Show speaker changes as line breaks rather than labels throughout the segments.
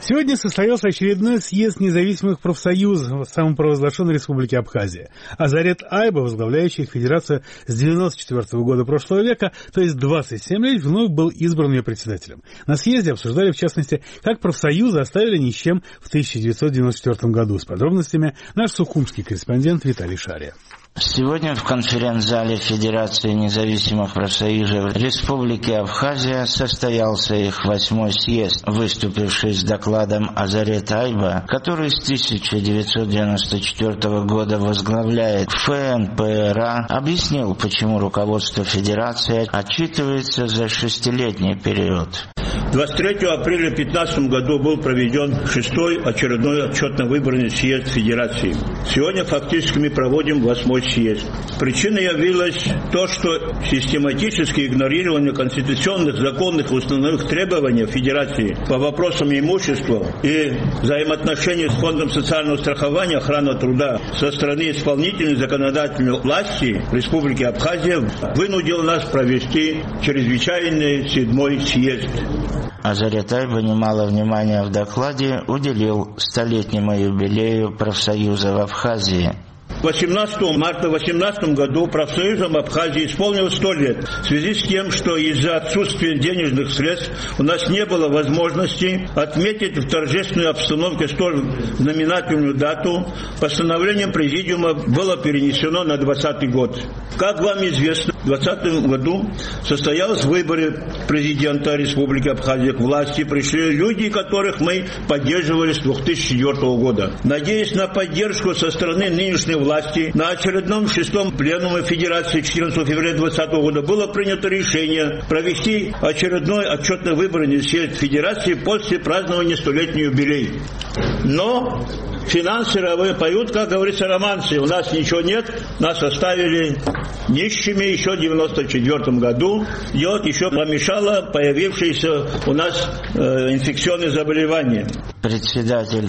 Сегодня состоялся очередной съезд независимых профсоюзов самопровозглашенной Республики Абхазия. Азарет Айба, возглавляющий федерацию с 1994 года прошлого века, то есть 27 лет, вновь был избран ее председателем. На съезде обсуждали, в частности, как профсоюзы оставили ни с чем в 1994 году. С подробностями наш сухумский корреспондент Виталий Шария.
Сегодня в конференц-зале Федерации независимых профсоюзов Республики Абхазия состоялся их 8-й съезд. Выступивший с докладом Азарет Айба, который с 1994 года возглавляет ФНПРА, объяснил, почему руководство Федерации отчитывается за 6-летний период.
23 апреля 2015 году был проведен 6-й очередной отчетно-выборный съезд Федерации. Сегодня фактически мы проводим 8-й съезд. Причиной явилось то, что систематическое игнорирование конституционных, законных и установленных требований Федерации по вопросам имущества и взаимоотношений с Фондом социального страхования, охраны труда со стороны исполнительной законодательной власти Республики Абхазия вынудил нас провести чрезвычайный 7-й съезд.
Азарет Айба немало внимания в докладе уделил 100-летнему юбилею профсоюза в Абхазии.
18 марта 2018 году профсоюзам Абхазии исполнилось 100 лет. В связи с тем, что из-за отсутствия денежных средств у нас не было возможности отметить в торжественной обстановке столь знаменательную дату, постановлением Президиума было перенесено на 2020 год. Как вам известно, в 2020 году состоялись выборы президента Республики Абхазия. К власти пришли люди, которых мы поддерживали с 2004 года. Надеясь на поддержку со стороны нынешней власти, на очередном 6-м пленуме Федерации 14 февраля 2020 года было принято решение провести очередной отчетно-выборный съезд Федерации после празднования 100-летнего юбилея. Но финансовые поют, как говорится, романсы. У нас ничего нет, нас оставили нищими еще в 1994 году. И вот еще помешало появившееся у нас инфекционные заболевания.
Председатель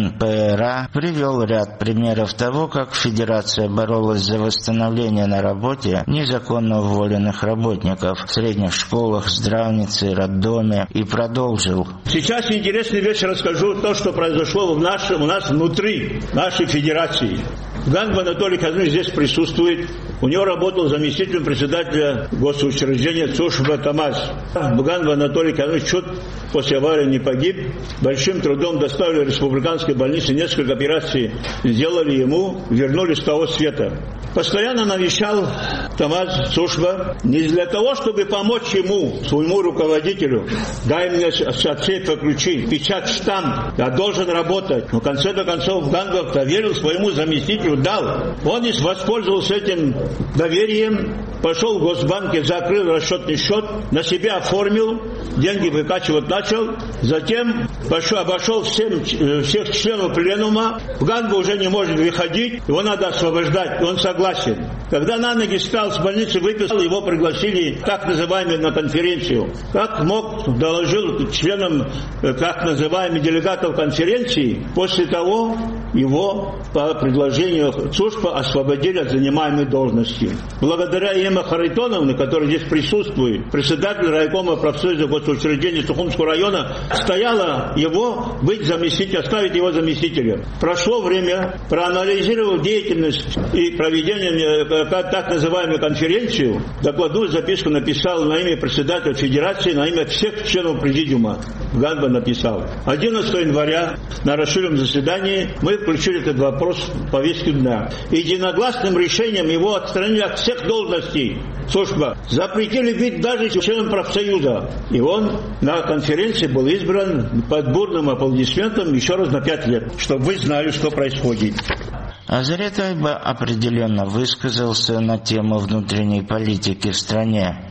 ФНПРА привел ряд примеров того, как Федерация боролась за восстановление на работе незаконно уволенных работников в средних школах, здравнице, роддоме, и продолжил.
Сейчас интересную вещь расскажу, то, что произошло у нас внутри нашей Федерации. Ганб Анатолий Казанович здесь присутствует. У него работал заместителем председателя госучреждения Цушба Тамаз. Ганб Анатолий Казанович чуть после аварии не погиб. Большим трудом доставили в республиканской больнице, несколько операций сделали ему, вернули с того света. Постоянно навещал Тамаз Цушба не для того, чтобы помочь ему, своему руководителю. Дай мне от сейфа ключи, печать, штамп, я должен работать. Но в конце концов Ганб доверил своему заместителю, дал. Он и воспользовался этим доверием, пошел в Госбанке, закрыл расчетный счет, на себя оформил, деньги выкачивать начал, затем обошел всех членов пленума. Ганб уже не может выходить, его надо освобождать, он согласен. Когда на ноги встал, с больницы выписал, его пригласили так называемую на конференцию. Как мог, доложил членам так называемых делегатов конференции, после того его по предложению Цушпа освободили от занимаемой должности. Благодаря Ема Харитоновне, которая здесь присутствует, председатель райкома профсоюза госучреждений Сухумского района, стояла его быть заместителем, оставить его заместителем. Прошло время, проанализировал деятельность и проведение так называемую конференцию, докладную записку написал на имя председателя Федерации, на имя всех членов президиума. Ганба написал. 11 января на расширенном заседании мы включили этот вопрос в повестку дня. Единогласным решением его отстранили от всех должностей. Служба запретили быть даже членом профсоюза. И он на конференции был избран под бурным аплодисментом еще раз на 5 лет, чтобы вы знали, что происходит.
Азарет Айба определенно высказался на тему внутренней политики в стране.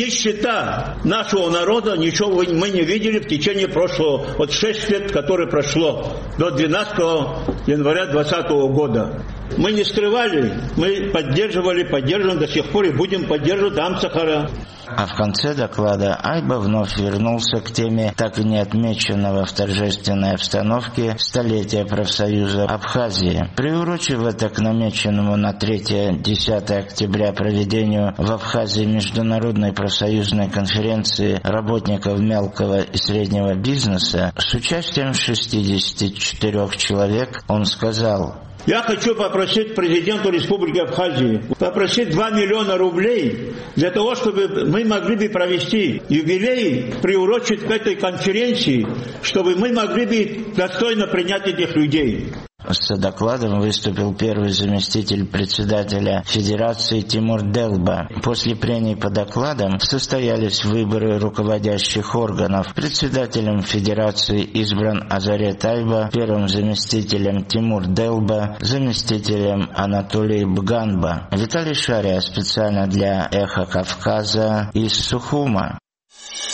Нищета нашего народа, ничего мы не видели в течение прошлого, 6 лет, которое прошло, до 12 января 2020 года. Мы не скрывали, мы поддерживаем до сих пор и будем поддерживать Ам Сахара.
А в конце доклада Айба вновь вернулся к теме так и не отмеченного в торжественной обстановке столетия профсоюза Абхазии. Приурочив это к намеченному на 3-10 октября проведению в Абхазии международной профсоюзной конференции работников мелкого и среднего бизнеса с участием 64 человек, он сказал:
Я хочу попросить президенту Республики Абхазии попросить 2 миллиона рублей для того, чтобы мы могли бы провести юбилей, приурочить к этой конференции, чтобы мы могли бы достойно принять этих людей.
С докладом выступил первый заместитель председателя Федерации Тимур Делба. После прений по докладам состоялись выборы руководящих органов. Председателем Федерации избран Азарет Айба, первым заместителем Тимур Делба, заместителем Анатолий Бганба. Виталий Шария специально для «Эхо Кавказа» из Сухума.